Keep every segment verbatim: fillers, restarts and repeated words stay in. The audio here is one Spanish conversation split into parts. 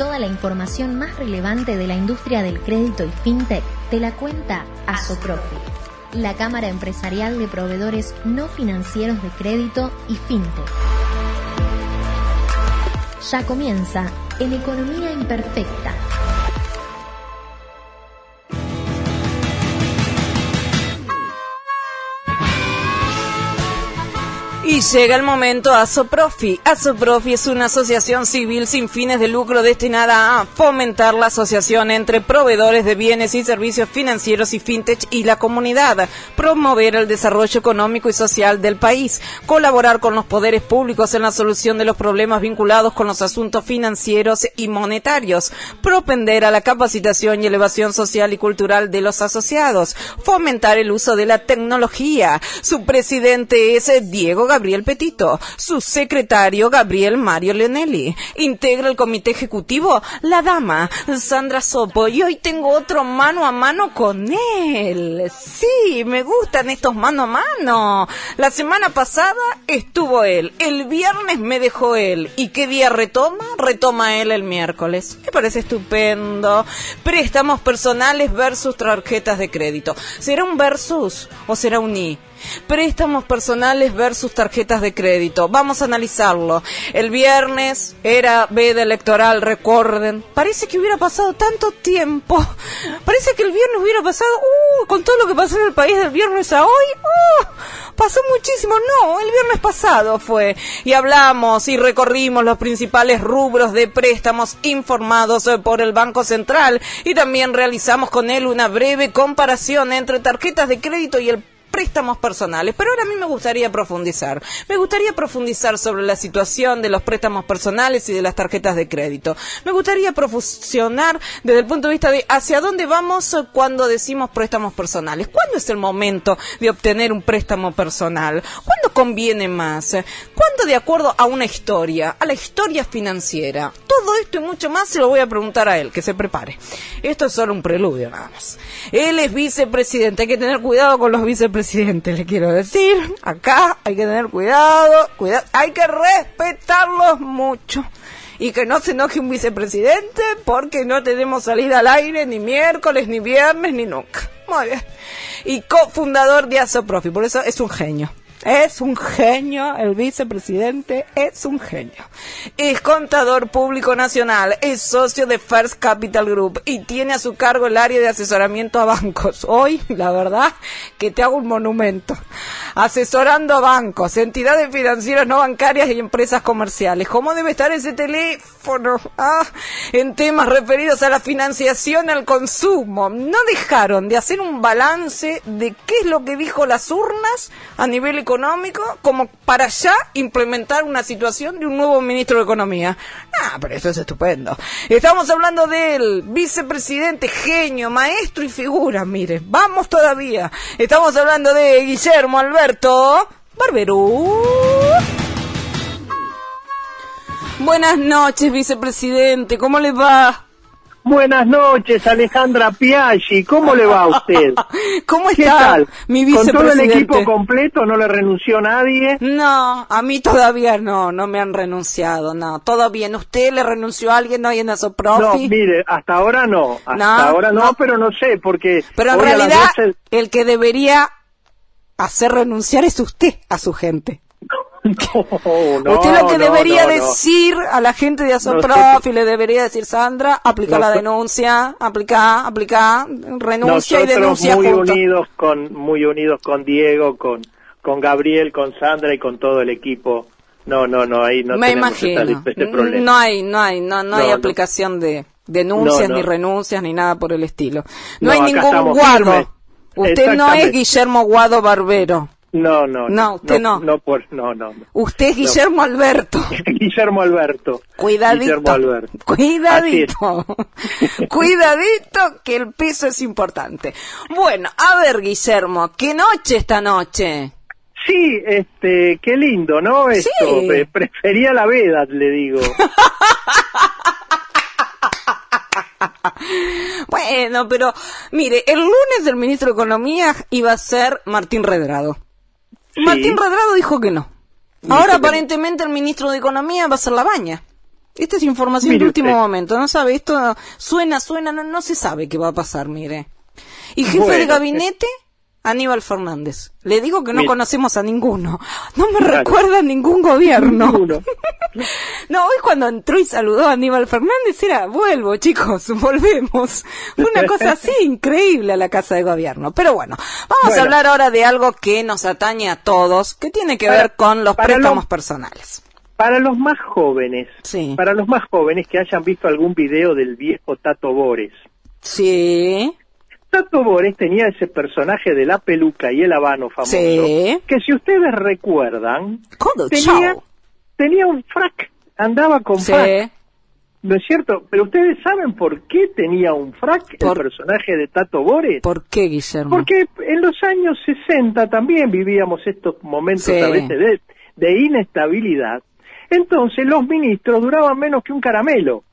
Toda la información más relevante de la industria del crédito y fintech te la cuenta Asoprofi, la Cámara Empresarial de Proveedores No Financieros de Crédito y Fintech. Ya comienza en Economía Imperfecta. Y llega el momento Asoprofi. Asoprofi es una asociación civil sin fines de lucro destinada a fomentar la asociación entre proveedores de bienes y servicios financieros y fintech y la comunidad, promover el desarrollo económico y social del país, colaborar con los poderes públicos en la solución de los problemas vinculados con los asuntos financieros y monetarios, propender a la capacitación y elevación social y cultural de los asociados, fomentar el uso de la tecnología. Su presidente es Diego Gabriel Petito, su secretario Gabriel Mario Leonelli. Integra el comité ejecutivo la dama Sandra Sopo, y hoy tengo otro mano a mano con él. Sí, me gustan estos mano a mano. La semana pasada estuvo él, el viernes me dejó él, y ¿qué día retoma? Retoma él el miércoles. Me parece estupendo. Préstamos personales versus tarjetas de crédito. ¿Será un versus o será un y? Préstamos personales versus tarjetas de crédito. Vamos a analizarlo. El viernes era veda electoral, recuerden. Parece que hubiera pasado tanto tiempo. Parece que el viernes hubiera pasado, uh, con todo lo que pasó en el país del viernes a hoy, uh, pasó muchísimo. No, el viernes pasado fue. Y hablamos y recorrimos los principales rubros de préstamos informados por el Banco Central. Y también realizamos con él una breve comparación entre tarjetas de crédito y el préstamos personales, pero ahora a mí me gustaría profundizar. Me gustaría profundizar sobre la situación de los préstamos personales y de las tarjetas de crédito. Me gustaría profundizar desde el punto de vista de hacia dónde vamos cuando decimos préstamos personales. ¿Cuándo es el momento de obtener un préstamo personal? ¿Cuándo conviene más? ¿Cuándo de acuerdo a una historia, a la historia financiera? Todo esto y mucho más se lo voy a preguntar a él, que se prepare. Esto es solo un preludio nada más. Él es vicepresidente, hay que tener cuidado con los vicepresidentes. Presidente, le quiero decir, acá hay que tener cuidado, cuidado, hay que respetarlos mucho y que no se enoje un vicepresidente porque no tenemos salida al aire ni miércoles, ni viernes, ni nunca. Muy bien. Y cofundador de Asoprofi, por eso es un genio. Es un genio, el vicepresidente es un genio. Es contador público nacional, es socio de First Capital Group y tiene a su cargo el área de asesoramiento a bancos. Hoy, la verdad, que te hago un monumento. Asesorando a bancos, entidades financieras no bancarias y empresas comerciales. ¿Cómo debe estar ese teléfono? Ah, en temas referidos a la financiación al consumo. No dejaron de hacer un balance de qué es lo que dijo las urnas a nivel económico. económico como para ya implementar una situación de un nuevo ministro de Economía. Ah, pero eso es estupendo. Estamos hablando del vicepresidente, genio, maestro y figura, mire, vamos todavía. Estamos hablando de Guillermo Alberto Barbero. Buenas noches, vicepresidente, ¿cómo le va? Buenas noches, Alejandra Piaggi. ¿Cómo le va a usted? ¿Cómo está? ¿Qué tal? Mi vicepresidente. ¿Con todo el equipo completo? ¿No le renunció nadie? No, a mí todavía no, no me han renunciado, no. Todo bien. ¿Usted le renunció a alguien hoy en Asoprofi? No, mire, hasta ahora no. Hasta no, ahora no, no, pero no sé, porque... Pero en hoy realidad, a las doce... el que debería hacer renunciar es usted a su gente. No, no, usted lo que no, debería no, decir no. a la gente de Asoprofi, no, le debería decir, Sandra, aplica no, la denuncia, aplica, aplica, renuncia y denuncia muy juntos. unidos con, muy unidos con Diego, con, con Gabriel, con Sandra y con todo el equipo. No, no, no, ahí no Me tenemos imagino. Esta, este problema. No hay, no hay, no, no, no hay no. aplicación de denuncias, no, no. ni renuncias, ni nada por el estilo. No, no hay ningún Guado. Firmes. Usted no es Guillermo Guado Barbero. No, no, no, usted no. No, no, por, no, no. Usted es Guillermo no. Alberto. Guillermo Alberto. Cuidadito. Guillermo Alberto. Cuidadito. Cuidadito que el peso es importante. Bueno, a ver, Guillermo, ¿qué noche esta noche? Sí, este, qué lindo, ¿no? Esto, sí. Prefería la veda, le digo. Bueno, pero mire, el lunes el ministro de Economía iba a ser Martín Redrado. Sí. Martín Redrado dijo que no. Dijo Ahora que aparentemente no. el ministro de Economía va a ser Labaña. Esta es información Mire de último usted. momento, no sabe, esto suena, suena, no, no se sabe qué va a pasar, mire. Y jefe Bueno, de gabinete, Aníbal Fernández. Le digo que no Mire. conocemos a ninguno. No me Claro. recuerda a ningún gobierno. Ninguno. No, hoy cuando entró y saludó a Aníbal Fernández era, vuelvo chicos, volvemos. Fue una cosa así increíble a la Casa de Gobierno. Pero bueno, vamos Bueno. a hablar ahora de algo que nos atañe a todos, que tiene que Para- ver con los para préstamos los- personales. Para los más jóvenes, Sí. para los más jóvenes que hayan visto algún video del viejo Tato Bores. Sí, Tato Bores tenía ese personaje de la peluca y el habano famoso, Sí. que si ustedes recuerdan, ¿Cómo? tenía, Chao. tenía un frac, andaba con Sí. frac, ¿no es cierto? Pero ustedes saben por qué tenía un frac Por- el personaje de Tato Bores. ¿Por qué, Guillermo? Porque en los años sesenta también vivíamos estos momentos Sí. a veces de, de inestabilidad. Entonces los ministros duraban menos que un caramelo.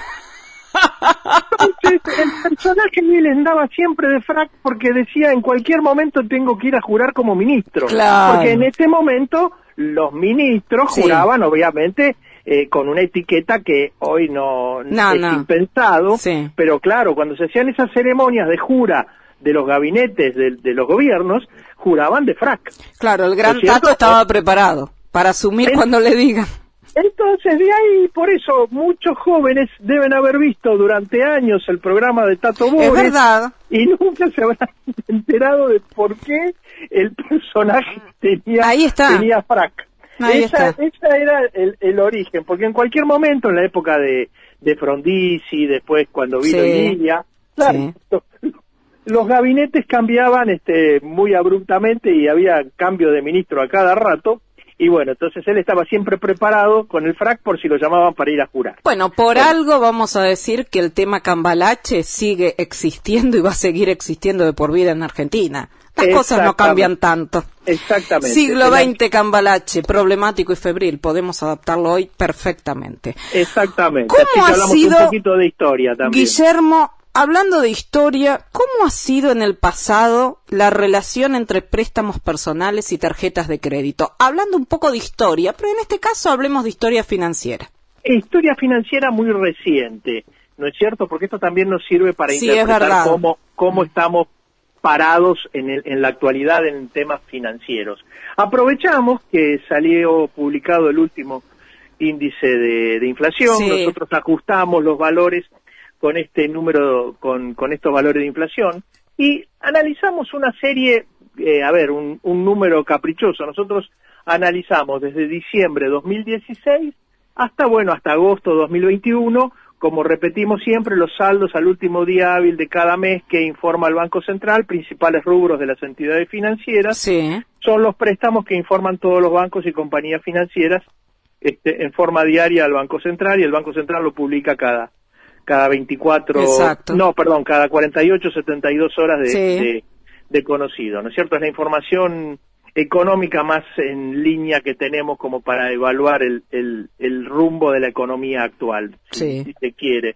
Entonces el personaje él andaba siempre de frac porque decía en cualquier momento tengo que ir a jurar como ministro. Claro. Porque en este momento los ministros Sí. juraban obviamente eh, con una etiqueta que hoy no, No, es no. impensado. Sí. Pero claro, cuando se hacían esas ceremonias de jura de los gabinetes de, de los gobiernos, juraban de frac. Claro, el gran ¿No es cierto? Tato estaba preparado para asumir En- cuando le digan. Entonces, de ahí, por eso, muchos jóvenes deben haber visto durante años el programa de Tato Bores. Es verdad. Y nunca se habrán enterado de por qué el personaje tenía, Ahí está. tenía frac. Ahí esa, está. esa era el, el origen, porque en cualquier momento, en la época de, de Frondizi, después cuando vino Sí. Emilia, claro, Sí. los, los gabinetes cambiaban este muy abruptamente y había cambio de ministro a cada rato. Y bueno, entonces él estaba siempre preparado con el frac por si lo llamaban para ir a jurar. Bueno, por algo vamos a decir que el tema Cambalache sigue existiendo y va a seguir existiendo de por vida en Argentina. Las cosas no Exactamente. cambian tanto. Exactamente. Siglo El- veinte Cambalache, problemático y febril, podemos adaptarlo hoy perfectamente. Exactamente. ¿Cómo Así que ha hablamos sido, un poquito de historia también. Guillermo, hablando de historia, cómo ha sido en el pasado la relación entre préstamos personales y tarjetas de crédito? Hablando un poco de historia, pero en este caso hablemos de historia financiera. Historia financiera muy reciente, ¿no es cierto? Porque esto también nos sirve para Sí, es interpretar verdad. cómo, cómo estamos parados en, el, en la actualidad en temas financieros. Aprovechamos que salió publicado el último índice de, de inflación, Sí. nosotros ajustamos los valores con este número, con, con estos valores de inflación y analizamos una serie, eh, a ver, un, un número caprichoso. Nosotros analizamos desde diciembre de dos mil dieciséis hasta, bueno, hasta agosto de dos mil veintiuno, como repetimos siempre, los saldos al último día hábil de cada mes que informa el Banco Central, principales rubros de las entidades financieras, Sí. son los préstamos que informan todos los bancos y compañías financieras este, en forma diaria al Banco Central, y el Banco Central lo publica cada cada veinticuatro, Exacto. no, perdón, cada cuarenta y ocho, setenta y dos horas de, Sí. de, de conocido, ¿no es cierto? Es la información económica más en línea que tenemos como para evaluar el, el, el rumbo de la economía actual, si, Sí. si se quiere.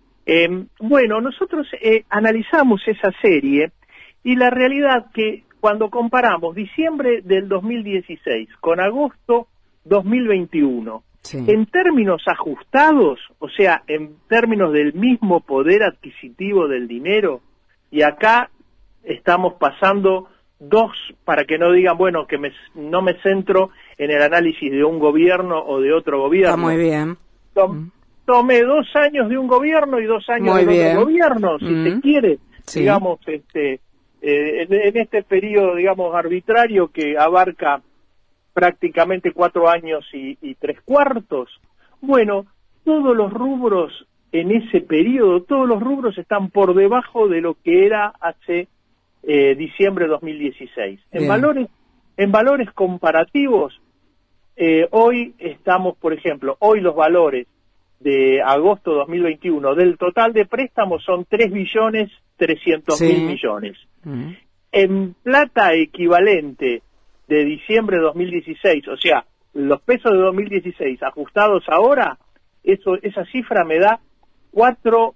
Eh, bueno, nosotros eh, analizamos esa serie y la realidad que cuando comparamos diciembre del dos mil dieciséis con agosto dos mil veintiuno, Sí. en términos ajustados, o sea, en términos del mismo poder adquisitivo del dinero, y acá estamos pasando dos, para que no digan, bueno, que me, no me centro en el análisis de un gobierno o de otro gobierno. Está muy bien. Tom- tomé dos años de un gobierno y dos años Muy del bien. otro gobierno, si Mm. se quiere, Sí. digamos, este, eh, en, en este periodo, digamos, arbitrario que abarca prácticamente cuatro años y, y tres cuartos. Bueno, todos los rubros en ese periodo, todos los rubros están por debajo de lo que era hace eh, diciembre de dos mil dieciséis. En Bien. valores, en valores comparativos, eh, hoy estamos, por ejemplo, hoy los valores de agosto de dos mil veintiuno del total de préstamos son tres billones trescientos mil Sí. millones. Mm. En plata equivalente de diciembre de dos mil dieciséis, o sea, los pesos de dos mil dieciséis ajustados ahora, eso esa cifra me da cuatro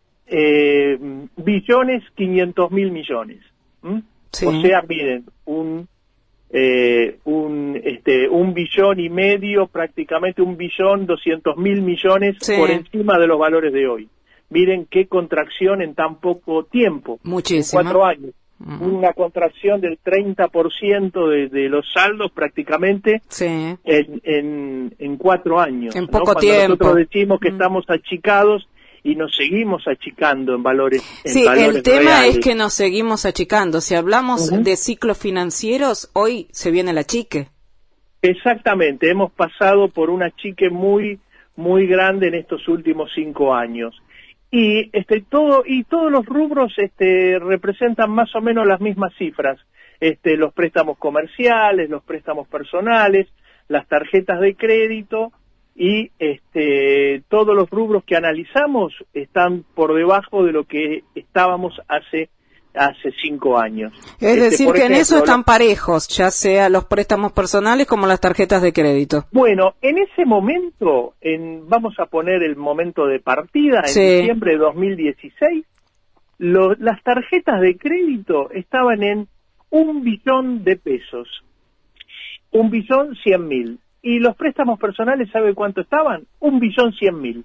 eh, billones quinientos mil millones. ¿Mm? Sí. O sea, miren, un eh, un este un billón y medio, prácticamente un billón doscientos mil millones sí. por encima de los valores de hoy. Miren qué contracción en tan poco tiempo. Muchísimo. En cuatro años. Uh-huh. Una contracción del treinta por ciento de, de los saldos prácticamente sí. en, en, en cuatro años. En ¿no? poco Cuando tiempo. Nosotros decimos que uh-huh. estamos achicados y nos seguimos achicando en valores en Sí, valores el tema reales. es que nos seguimos achicando. Si hablamos uh-huh. de ciclos financieros, hoy se viene el achique. Exactamente, hemos pasado por un achique muy, muy grande en estos últimos cinco años. Y este todo y todos los rubros este representan más o menos las mismas cifras. Este los préstamos comerciales, los préstamos personales, las tarjetas de crédito y este todos los rubros que analizamos están por debajo de lo que estábamos hace hace cinco años. Es este, decir, que ejemplo, en eso están los... parejos, ya sea los préstamos personales como las tarjetas de crédito. Bueno, en ese momento, en, vamos a poner el momento de partida, en sí. diciembre de dos mil dieciséis, lo, las tarjetas de crédito estaban en un billón de pesos, un billón cien mil. Y los préstamos personales, ¿sabe cuánto estaban? Un billón cien mil.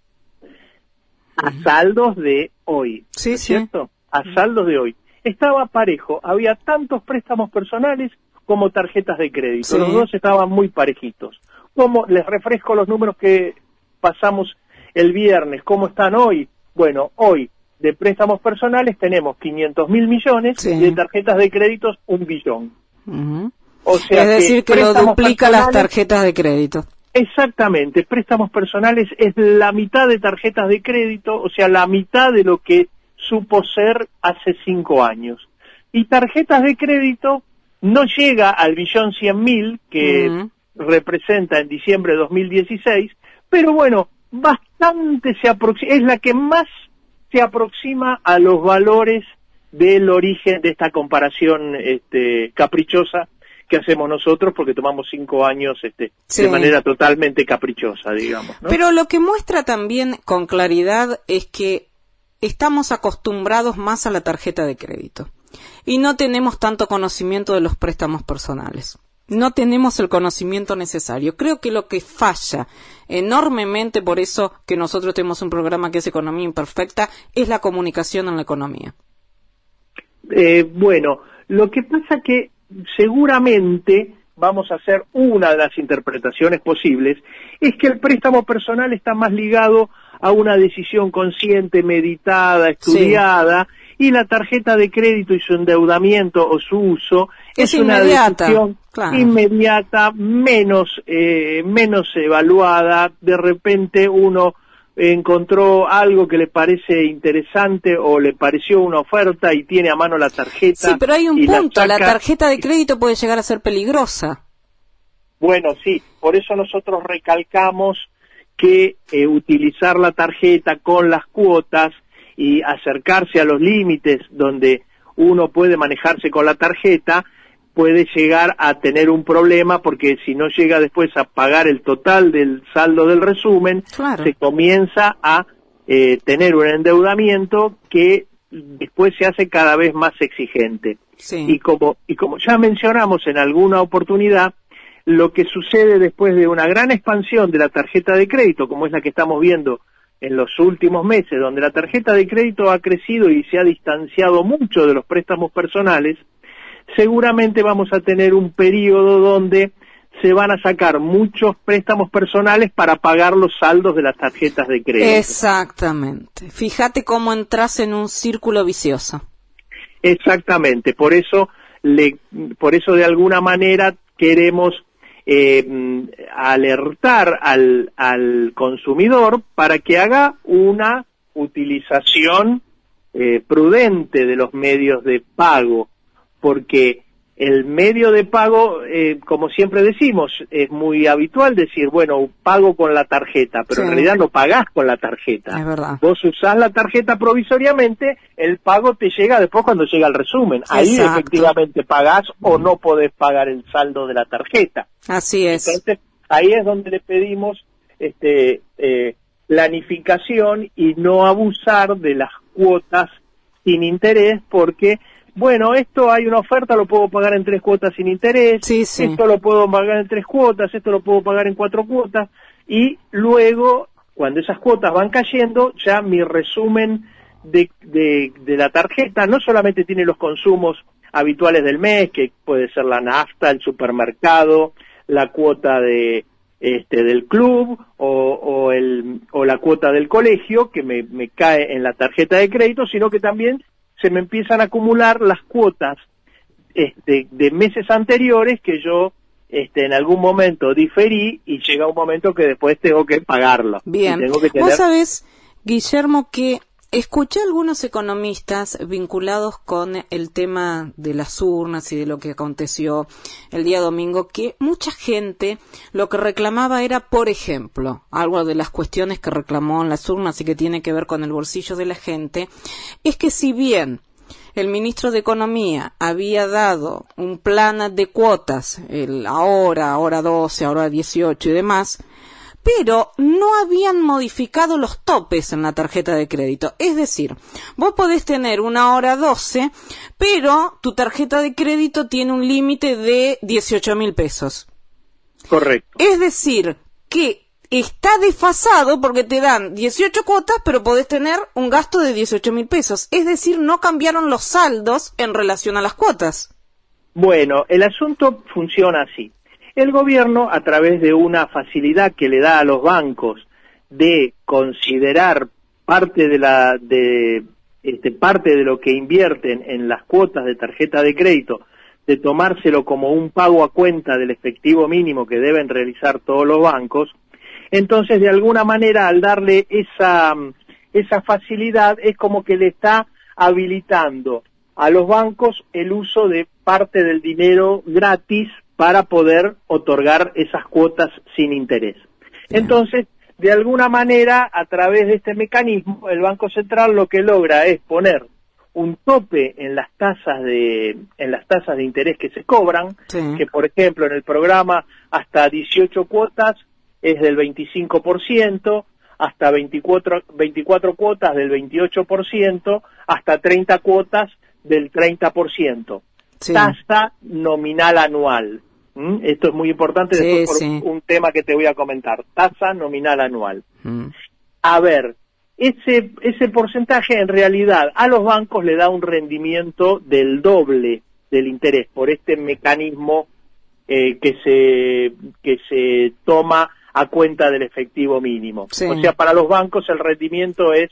A saldos de hoy, sí, ¿no es cierto? Sí. A saldos de hoy. Estaba parejo, había tantos préstamos personales como tarjetas de crédito, sí. Los dos estaban muy parejitos. Como les refresco los números que pasamos el viernes, ¿cómo están hoy? Bueno, hoy de préstamos personales tenemos quinientos mil millones sí. y de tarjetas de créditos un billón. Uh-huh. O sea, es decir, que, que lo duplica las tarjetas de crédito. Exactamente, préstamos personales es la mitad de tarjetas de crédito, o sea, la mitad de lo que supo ser hace cinco años. Y tarjetas de crédito no llega al billón cien mil que uh-huh. representa en diciembre de dos mil dieciséis, pero bueno, bastante se aproxima, es la que más se aproxima a los valores del origen de esta comparación este, caprichosa que hacemos nosotros, porque tomamos cinco años este, sí. de manera totalmente caprichosa, digamos, ¿no? Pero lo que muestra también con claridad es que estamos acostumbrados más a la tarjeta de crédito y no tenemos tanto conocimiento de los préstamos personales. No tenemos el conocimiento necesario. Creo que lo que falla enormemente, por eso que nosotros tenemos un programa que es Economía Imperfecta, es la comunicación en la economía. Eh, bueno, lo que pasa que seguramente vamos a hacer una de las interpretaciones posibles, es que el préstamo personal está más ligado a una decisión consciente, meditada, estudiada, sí. y la tarjeta de crédito y su endeudamiento o su uso es, es una decisión claro. inmediata, menos eh, menos evaluada. De repente uno encontró algo que le parece interesante o le pareció una oferta y tiene a mano la tarjeta. Sí, pero hay un punto, la, la tarjeta de crédito puede llegar a ser peligrosa. Bueno, sí, por eso nosotros recalcamos que eh, utilizar la tarjeta con las cuotas y acercarse a los límites donde uno puede manejarse con la tarjeta puede llegar a tener un problema, porque si no llega después a pagar el total del saldo del resumen, claro. se comienza a eh, tener un endeudamiento que después se hace cada vez más exigente. Sí. Y como y como ya mencionamos en alguna oportunidad, lo que sucede después de una gran expansión de la tarjeta de crédito, como es la que estamos viendo en los últimos meses, donde la tarjeta de crédito ha crecido y se ha distanciado mucho de los préstamos personales, seguramente vamos a tener un periodo donde se van a sacar muchos préstamos personales para pagar los saldos de las tarjetas de crédito. Exactamente. Fíjate cómo entras en un círculo vicioso. Exactamente. Por eso, le, por eso de alguna manera queremos eh, alertar al, al consumidor para que haga una utilización eh, prudente de los medios de pago, porque el medio de pago, eh, como siempre decimos, es muy habitual decir, bueno, pago con la tarjeta, pero sí. en realidad no pagás con la tarjeta. Es verdad. Vos usás la tarjeta provisoriamente, el pago te llega después cuando llega el resumen. Ahí Exacto. efectivamente pagás o no podés pagar el saldo de la tarjeta. Así es. Entonces, ahí es donde le pedimos este eh, planificación y no abusar de las cuotas sin interés, porque bueno, esto hay una oferta, lo puedo pagar en tres cuotas sin interés, sí, sí. esto lo puedo pagar en tres cuotas, esto lo puedo pagar en cuatro cuotas, y luego, cuando esas cuotas van cayendo, ya mi resumen de, de, de la tarjeta no solamente tiene los consumos habituales del mes, que puede ser la nafta, el supermercado, la cuota de este del club o, o el o la cuota del colegio que me, me cae en la tarjeta de crédito, sino que también se me empiezan a acumular las cuotas este, de meses anteriores que yo este, en algún momento diferí y llega un momento que después tengo que pagarlo. Bien, tengo que tener... vos sabés, Guillermo, que escuché a algunos economistas vinculados con el tema de las urnas y de lo que aconteció el día domingo, que mucha gente lo que reclamaba era, por ejemplo, algo de las cuestiones que reclamó en las urnas y que tiene que ver con el bolsillo de la gente, es que si bien el ministro de Economía había dado un plan de cuotas, el ahora, ahora doce, ahora dieciocho y demás, pero no habían modificado los topes en la tarjeta de crédito. Es decir, vos podés tener una hora doce, pero tu tarjeta de crédito tiene un límite de dieciocho mil pesos. Correcto. Es decir, que está desfasado porque te dan dieciocho cuotas, pero podés tener un gasto de dieciocho mil pesos. Es decir, no cambiaron los saldos en relación a las cuotas. Bueno, el asunto funciona así. El gobierno, a través de una facilidad que le da a los bancos de considerar parte de la de este parte de lo que invierten en las cuotas de tarjeta de crédito, de tomárselo como un pago a cuenta del efectivo mínimo que deben realizar todos los bancos, entonces de alguna manera al darle esa esa facilidad es como que le está habilitando a los bancos el uso de parte del dinero gratis para poder otorgar esas cuotas sin interés. Entonces, de alguna manera, a través de este mecanismo, el Banco Central lo que logra es poner un tope en las tasas de en las tasas de interés que se cobran, sí. que por ejemplo en el programa hasta dieciocho cuotas es del veinticinco por ciento, hasta veinticuatro, veinticuatro cuotas del veintiocho por ciento, hasta treinta cuotas del treinta por ciento. Sí. Tasa nominal anual. ¿Mm? Esto es muy importante sí, después por sí. un tema que te voy a comentar. Tasa nominal anual. Mm. A ver, ese ese porcentaje en realidad a los bancos le da un rendimiento del doble del interés por este mecanismo eh, que se que se toma a cuenta del efectivo mínimo. Sí. O sea, para los bancos el rendimiento es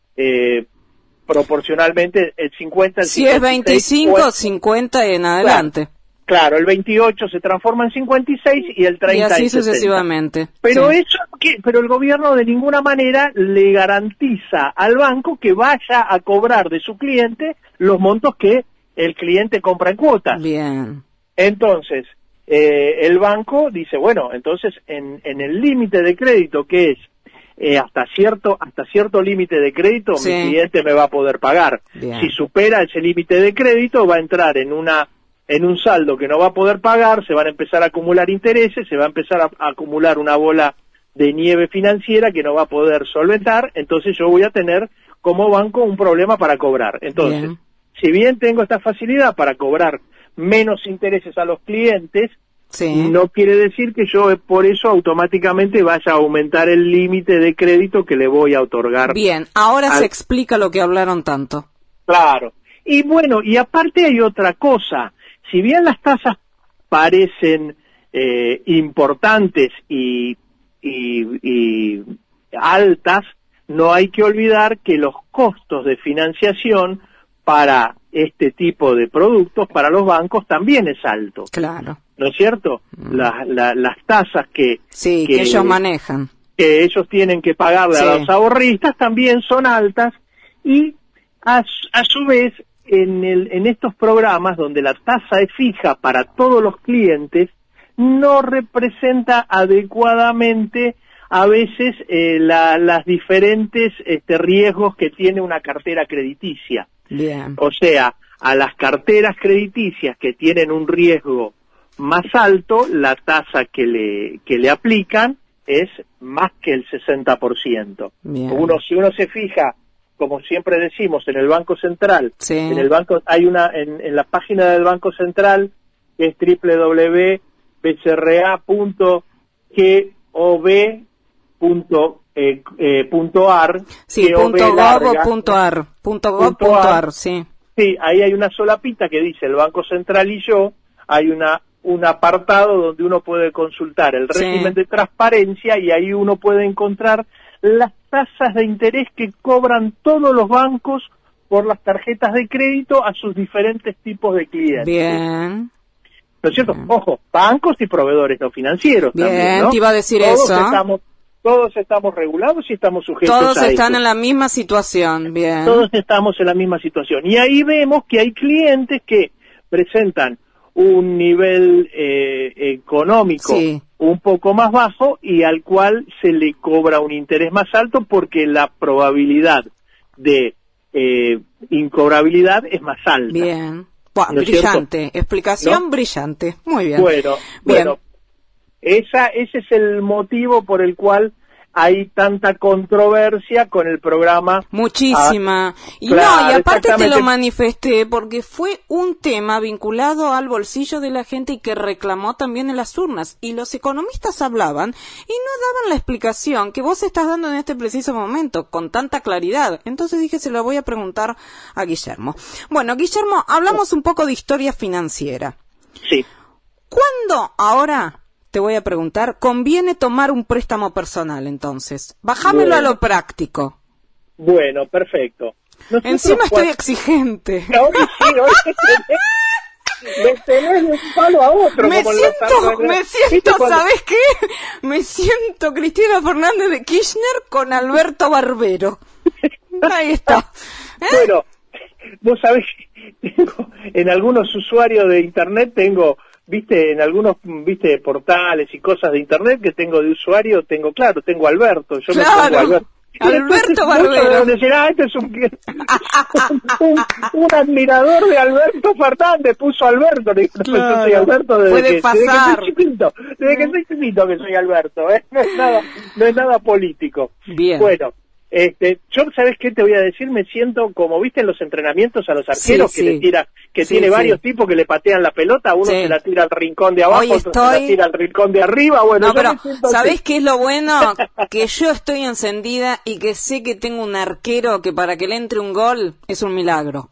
eh, proporcionalmente el cincuenta, el si es veinticinco, cincuenta en adelante. Claro, claro, el veintiocho se transforma en cincuenta y seis y el treinta y así en sesenta. Sucesivamente. Pero sí. eso, ¿qué? Pero el gobierno de ninguna manera le garantiza al banco que vaya a cobrar de su cliente los montos que el cliente compra en cuotas. Bien. Entonces, eh, el banco dice, bueno, entonces en, en el límite de crédito que es Eh, hasta cierto hasta cierto límite de crédito sí. mi cliente me va a poder pagar. Bien. Si supera ese límite de crédito va a entrar en una en un saldo que no va a poder pagar, se van a empezar a acumular intereses, se va a empezar a, a acumular una bola de nieve financiera que no va a poder solventar, entonces yo voy a tener como banco un problema para cobrar. Entonces, bien. si bien tengo esta facilidad para cobrar menos intereses a los clientes, sí. no quiere decir que yo por eso automáticamente vaya a aumentar el límite de crédito que le voy a otorgar. Bien, ahora al... se explica lo que hablaron tanto. Claro. Y bueno, y aparte hay otra cosa. Si bien las tasas parecen eh, importantes y, y, y altas, no hay que olvidar que los costos de financiación para este tipo de productos, para los bancos, también es alto. Claro. ¿No es cierto? Mm. La, la, las tasas que, sí, que, que ellos manejan, que ellos tienen que pagarle sí. a los ahorristas también son altas y a, a su vez en, el, en estos programas donde la tasa es fija para todos los clientes no representa adecuadamente a veces eh, la, las diferentes este, riesgos que tiene una cartera crediticia. Bien. O sea, a las carteras crediticias que tienen un riesgo más alto, la tasa que le que le aplican es más que el sesenta por ciento. Bien. Uno, si uno se fija como siempre decimos, en el Banco Central. Sí. En el banco hay una en, en la página del Banco Central, que es doble u doble u doble u punto b c r a punto gov punto a r. Sí, punto gov punto a r. Punto gov punto a r, sí. Sí, ahí hay una solapita que dice el Banco Central y yo, hay una un apartado donde uno puede consultar el régimen sí. de transparencia, y ahí uno puede encontrar las tasas de interés que cobran todos los bancos por las tarjetas de crédito a sus diferentes tipos de clientes. Bien. ¿No es cierto? Bien. Ojo, bancos y proveedores no financieros. Bien, también, ¿no? te iba a decir todos eso. Estamos, todos estamos regulados y estamos sujetos todos a están eso. en la misma situación, bien. Todos estamos en la misma situación. Y ahí vemos que hay clientes que presentan un nivel eh, económico sí. un poco más bajo y al cual se le cobra un interés más alto porque la probabilidad de eh, incobrabilidad es más alta. Bien. Buah, ¿No brillante, explicación ¿no? brillante. Muy bien. Bueno, bien. bueno, esa, ese es el motivo por el cual hay tanta controversia con el programa. Muchísima. Ah, y claro, no, y aparte te lo manifesté porque fue un tema vinculado al bolsillo de la gente y que reclamó también en las urnas. Y los economistas hablaban y no daban la explicación que vos estás dando en este preciso momento con tanta claridad. Entonces dije, se lo voy a preguntar a Guillermo. Bueno, Guillermo, hablamos un poco de historia financiera. Sí. ¿Cuándo ahora... te voy a preguntar, conviene tomar un préstamo personal, entonces? Bájamelo bueno. a lo práctico. Bueno, perfecto. Nosotros Encima estoy exigente. Hoy sí, hoy me tenés de un palo a otro. Me como siento, los... me siento, ¿sabes qué? Me siento Cristina Fernández de Kirchner con Alberto Barbero. Ahí está. ¿Eh? Bueno, vos sabés, tengo, en algunos usuarios de Internet tengo... Viste, en algunos, viste, portales y cosas de internet que tengo de usuario, tengo, claro, tengo Alberto, yo claro, me pongo Alberto. Alberto Barbero. Decir, ah, este es un, un, un admirador de Alberto Fernández, puso Alberto, le digo, no, claro. yo soy Alberto desde Puede que, pasar. desde que soy chiquito, desde que soy chiquito que soy Alberto, ¿eh? no es nada, no es nada político. Bien. Bueno. Este, yo, ¿sabes qué te voy a decir? Me siento como, ¿viste en los entrenamientos a los arqueros sí, que sí. le tira, que sí, tiene sí. varios tipos que le patean la pelota, uno sí. se la tira al rincón de abajo, Hoy otro estoy... se la tira al rincón de arriba, bueno, no, yo pero, me siento ¿sabés así. qué es lo bueno? Que yo estoy encendida y que sé que tengo un arquero que para que le entre un gol es un milagro.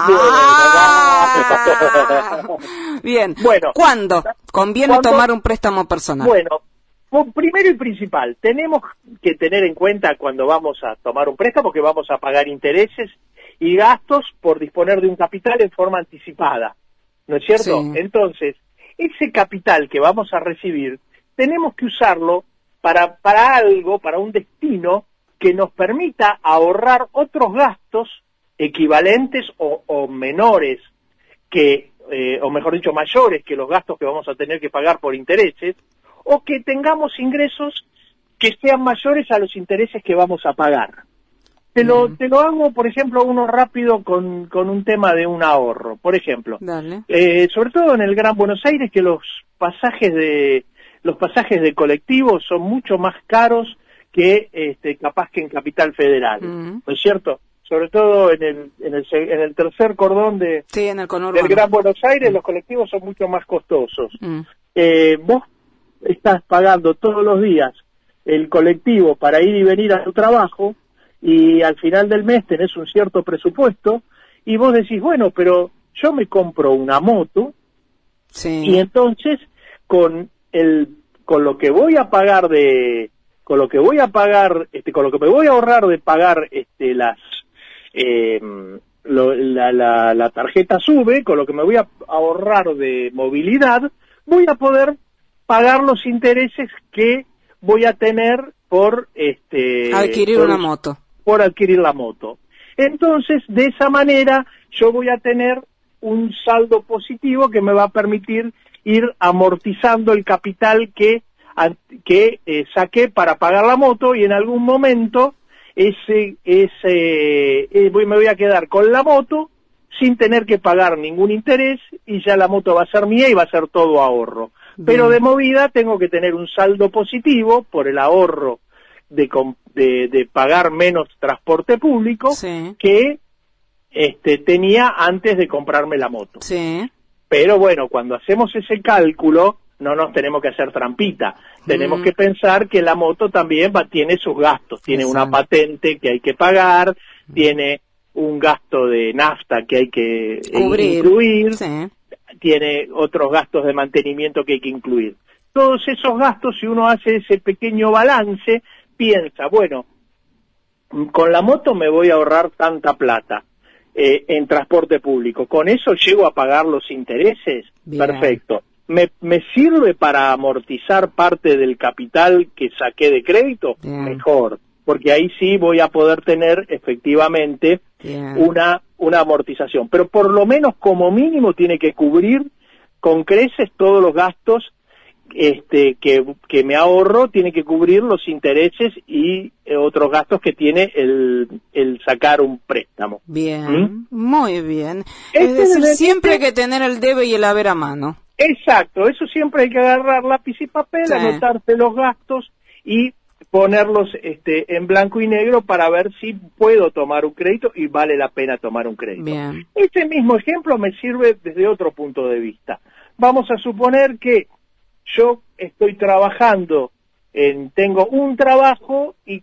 ¡Ah! Bueno, bien, bueno, ¿cuándo conviene ¿cuándo? tomar un préstamo personal? Bueno, primero y principal, tenemos que tener en cuenta cuando vamos a tomar un préstamo que vamos a pagar intereses y gastos por disponer de un capital en forma anticipada, ¿no es cierto? Sí. Entonces, ese capital que vamos a recibir, tenemos que usarlo para, para algo, para un destino que nos permita ahorrar otros gastos equivalentes o, o menores que, eh, o mejor dicho, mayores que los gastos que vamos a tener que pagar por intereses, o que tengamos ingresos que sean mayores a los intereses que vamos a pagar. Te lo, mm. te lo hago, por ejemplo, uno rápido con, con un tema de un ahorro. Por ejemplo, Dale. Eh, sobre todo en el Gran Buenos Aires, que los pasajes de los pasajes de colectivo son mucho más caros que este, capaz que en Capital Federal, mm. ¿no es cierto? Sobre todo en el, en el, en el tercer cordón de, sí, en el del Gran Buenos Aires, mm. los colectivos son mucho más costosos. Mm. Eh, vos estás pagando todos los días el colectivo para ir y venir a tu trabajo y al final del mes tenés un cierto presupuesto y vos decís, bueno, pero yo me compro una moto sí. y entonces con el con lo que voy a pagar de con lo que voy a pagar este con lo que me voy a ahorrar de pagar este las eh, lo, la, la, la tarjeta SUBE, con lo que me voy a ahorrar de movilidad, voy a poder pagar los intereses que voy a tener por este adquirir por, una moto por adquirir la moto. Entonces, de esa manera yo voy a tener un saldo positivo que me va a permitir ir amortizando el capital que que eh, saqué para pagar la moto y en algún momento ese ese eh, voy, me voy a quedar con la moto sin tener que pagar ningún interés y ya la moto va a ser mía y va a ser todo ahorro. Bien. Pero de movida tengo que tener un saldo positivo por el ahorro de, de, de pagar menos transporte público sí. que este, tenía antes de comprarme la moto. Sí. Pero bueno, cuando hacemos ese cálculo, no nos tenemos que hacer trampita. Tenemos mm. que pensar que la moto también va, tiene sus gastos. Tiene Exacto. una patente que hay que pagar, mm. tiene un gasto de nafta que hay que Cubrir. incluir, sí. tiene otros gastos de mantenimiento que hay que incluir. Todos esos gastos, si uno hace ese pequeño balance, piensa, bueno, con la moto me voy a ahorrar tanta plata eh, en transporte público. ¿Con eso llego a pagar los intereses? Bien. Perfecto. ¿Me, ¿Me sirve para amortizar parte del capital que saqué de crédito? Bien. Mejor, porque ahí sí voy a poder tener efectivamente una, una amortización. Pero por lo menos como mínimo tiene que cubrir con creces todos los gastos este que, que me ahorro, tiene que cubrir los intereses y eh, otros gastos que tiene el, el sacar un préstamo. Bien, ¿Mm? Muy bien. Es este decir, siempre hay que tener el debe y el haber a mano. Exacto, eso siempre hay que agarrar lápiz y papel, sí. anotarse los gastos y ponerlos este, en blanco y negro para ver si puedo tomar un crédito y vale la pena tomar un crédito. Bien. Este mismo ejemplo me sirve desde otro punto de vista. Vamos a suponer que yo estoy trabajando, en, tengo un trabajo y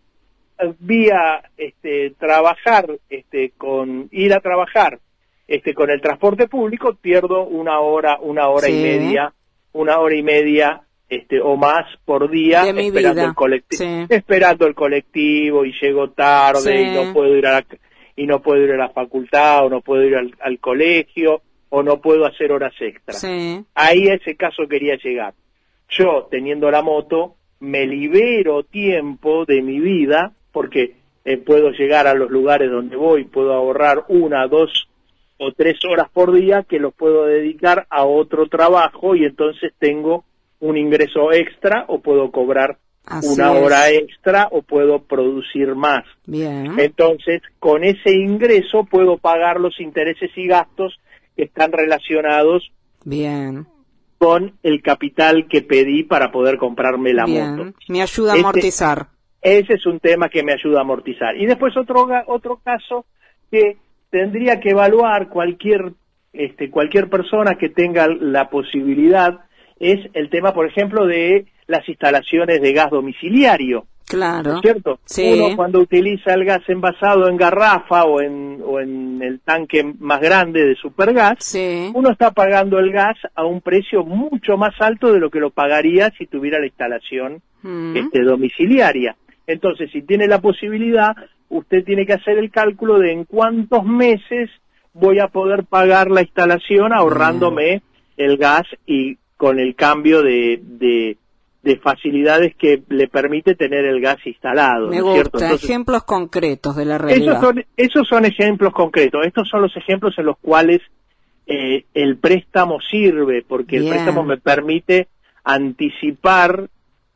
vía este, trabajar, este, con ir a trabajar este, con el transporte público, pierdo una hora, una hora sí. y media, una hora y media este, o más por día de mi esperando vida. el colectivo, sí. esperando el colectivo y llego tarde sí. y no puedo ir a la, y no puedo ir a la facultad o no puedo ir al, al colegio o no puedo hacer horas extras. Sí. Ahí a ese caso quería llegar. Yo, teniendo la moto, me libero tiempo de mi vida, porque eh, puedo llegar a los lugares donde voy, puedo ahorrar una, dos o tres horas por día que los puedo dedicar a otro trabajo y entonces tengo un ingreso extra o puedo cobrar Así una es. hora extra o puedo producir más. Bien. Entonces, con ese ingreso puedo pagar los intereses y gastos que están relacionados Bien. con el capital que pedí para poder comprarme la Bien. moto. Me ayuda a ese, amortizar. Ese es un tema que me ayuda a amortizar. Y después otro otro caso que tendría que evaluar cualquier este cualquier persona que tenga la posibilidad es el tema, por ejemplo, de las instalaciones de gas domiciliario. Claro. ¿Cierto? Sí. Uno cuando utiliza el gas envasado en garrafa o en, o en el tanque más grande de Supergas, sí. uno está pagando el gas a un precio mucho más alto de lo que lo pagaría si tuviera la instalación mm. este, domiciliaria. Entonces, si tiene la posibilidad, usted tiene que hacer el cálculo de en cuántos meses voy a poder pagar la instalación ahorrándome mm. el gas y con el cambio de... de de facilidades que le permite tener el gas instalado. Me ¿no gusta, ¿cierto? Entonces, ejemplos concretos de la realidad. Esos son, esos son ejemplos concretos, estos son los ejemplos en los cuales eh, el préstamo sirve, porque Bien. el préstamo me permite anticipar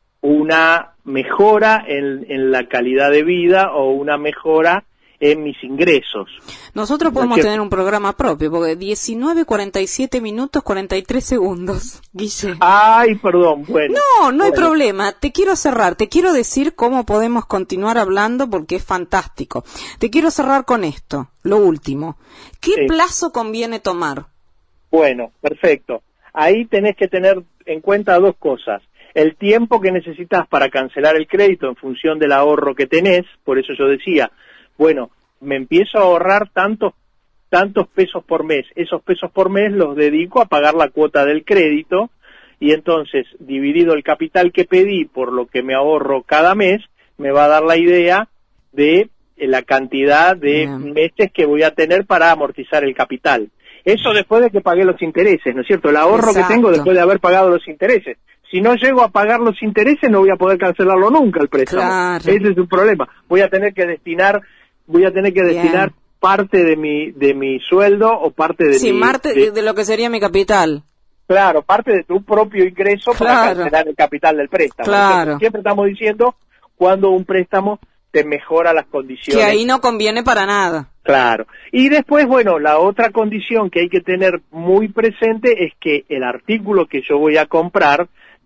una mejora en, en la calidad de vida o una mejora en mis ingresos. Nosotros podemos tener un programa propio, porque diecinueve, cuarenta y siete minutos, cuarenta y tres segundos, Guille. Ay, perdón, bueno. No, no hay bueno. problema. Te quiero cerrar, te quiero decir cómo podemos continuar hablando, porque es fantástico. Te quiero cerrar con esto, lo último. ¿Qué sí. plazo conviene tomar? Bueno, perfecto. Ahí tenés que tener en cuenta dos cosas. El tiempo que necesitas para cancelar el crédito en función del ahorro que tenés, por eso yo decía, bueno, me empiezo a ahorrar tantos tantos pesos por mes. Esos pesos por mes los dedico a pagar la cuota del crédito y entonces, dividido el capital que pedí por lo que me ahorro cada mes, me va a dar la idea de la cantidad de Bien. meses que voy a tener para amortizar el capital. Eso después de que pagué los intereses, ¿no es cierto? El ahorro Exacto. que tengo después de haber pagado los intereses. Si no llego a pagar los intereses, no voy a poder cancelarlo nunca el préstamo. Claro. Ese es un problema. Voy a tener que destinar voy a tener que destinar Bien. parte de mi de mi sueldo o parte de sí, mi... parte de, de lo que sería mi capital. Claro, parte de tu propio ingreso claro. para cancelar el capital del préstamo. Claro. Siempre estamos diciendo cuando un préstamo te mejora las condiciones. Que ahí no conviene para nada. Claro. Y después, bueno, la otra condición que hay que tener muy presente es que el artículo que yo voy a comprar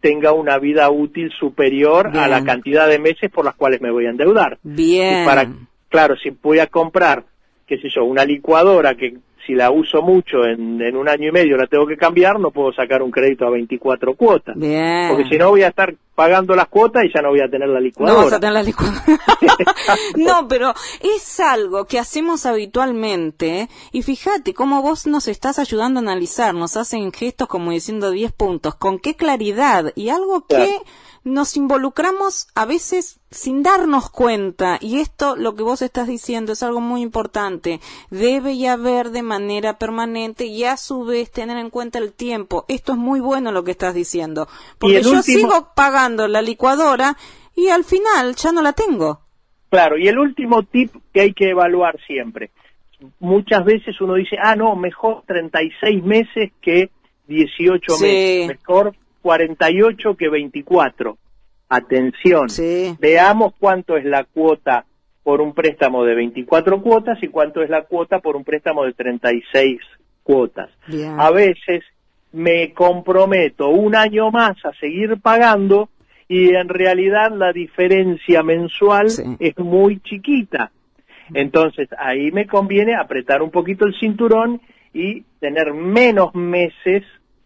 tenga una vida útil superior Bien. a la cantidad de meses por las cuales me voy a endeudar. Bien. Y para, claro, si voy a comprar, qué sé yo, una licuadora que si la uso mucho en, en un año y medio la tengo que cambiar, no puedo sacar un crédito a veinticuatro cuotas. Bien. Porque si no voy a estar pagando las cuotas y ya no voy a tener la licuadora. No vas a tener la licuadora. No, pero es algo que hacemos habitualmente, y fíjate cómo vos nos estás ayudando a analizar, nos hacen gestos como diciendo diez puntos, con qué claridad, y algo que claro. nos involucramos a veces sin darnos cuenta, y esto, lo que vos estás diciendo, es algo muy importante. Debe ya haber de manera permanente y a su vez tener en cuenta el tiempo. Esto es muy bueno lo que estás diciendo, porque yo último... sigo pagando la licuadora y al final ya no la tengo. Claro, y el último tip que hay que evaluar siempre. Muchas veces uno dice, ah, no, mejor treinta y seis meses que dieciocho sí. meses, mejor cuarenta y ocho que veinticuatro. Atención, sí. veamos cuánto es la cuota por un préstamo de veinticuatro cuotas y cuánto es la cuota por un préstamo de treinta y seis cuotas. Bien. A veces me comprometo un año más a seguir pagando y en realidad la diferencia mensual sí. es muy chiquita. Entonces ahí me conviene apretar un poquito el cinturón y tener menos meses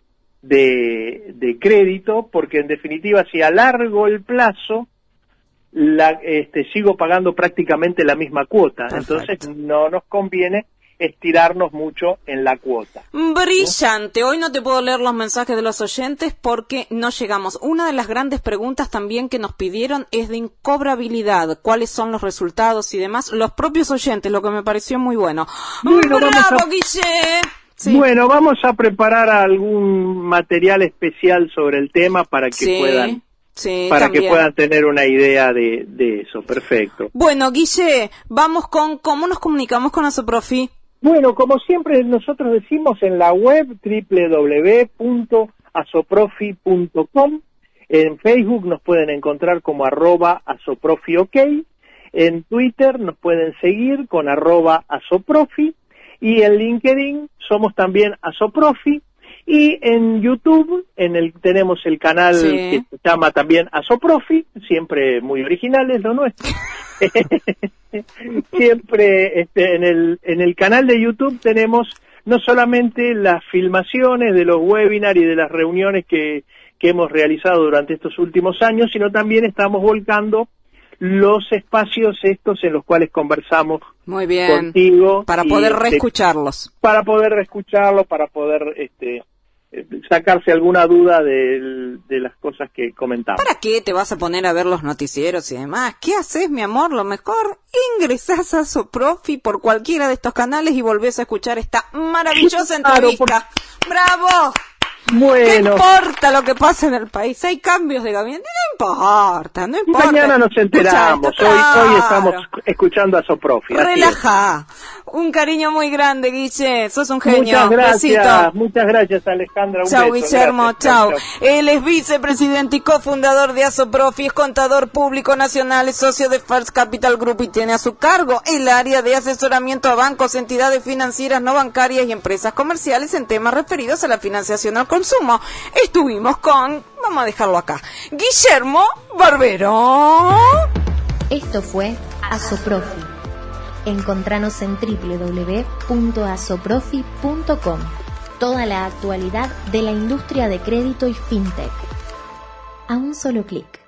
de, de crédito, porque en definitiva si alargo el plazo, la, este, sigo pagando prácticamente la misma cuota. Perfecto. Entonces no nos conviene estirarnos mucho en la cuota. Brillante. Hoy no te puedo leer los mensajes de los oyentes porque no llegamos. Una de las grandes preguntas también que nos pidieron es de incobrabilidad. ¿Cuáles son los resultados y demás? Los propios oyentes, lo que me pareció muy bueno. bueno ¡Bravo, a... Guille! Sí. Bueno, vamos a preparar algún material especial sobre el tema para que sí. puedan Sí, para también. que puedan tener una idea de, de eso. Perfecto. Bueno, Guille, vamos con cómo nos comunicamos con Asoprofi. Bueno, como siempre nosotros decimos en la web doble u doble u doble u punto asoprofi punto com, en Facebook nos pueden encontrar como arroba asoprofiok, en Twitter nos pueden seguir con arroba asoprofi y en LinkedIn somos también Asoprofi. Y en YouTube en el tenemos el canal sí. que se llama también Asoprofi, siempre muy originales lo nuestro. Siempre este, en el en el canal de YouTube tenemos no solamente las filmaciones de los webinars y de las reuniones que, que hemos realizado durante estos últimos años, sino también estamos volcando los espacios estos en los cuales conversamos muy bien. contigo. Para y, poder este, reescucharlos. Para poder reescucharlos, para poder este sacarse alguna duda de, de las cosas que comentamos. ¿Para qué te vas a poner a ver los noticieros y demás? ¿Qué haces, mi amor? Lo mejor, ingresás a Asoprofi por cualquiera de estos canales y volvés a escuchar esta maravillosa entrevista. Claro, por... ¡Bravo! Bueno. ¿Qué importa lo que pasa en el país? Hay cambios de gabinete, no importa, no importa. Mañana nos enteramos, Escucha, hoy, claro. hoy estamos escuchando a Asoprofi. Relaja. Un cariño muy grande, Guille, sos un genio. Muchas gracias, besito. Muchas gracias, Alejandra. Un chau, beso. Guillermo, chau. chau. Él es vicepresidente y cofundador de Asoprofi, es contador público nacional, es socio de First Capital Group y tiene a su cargo el área de asesoramiento a bancos, entidades financieras no bancarias y empresas comerciales en temas referidos a la financiación al consumo. Estuvimos con, vamos a dejarlo acá, Guillermo Barbero. Esto fue Asoprofi. Encontranos en doble u doble u doble u punto asoprofi punto com. Toda la actualidad de la industria de crédito y fintech. A un solo clic.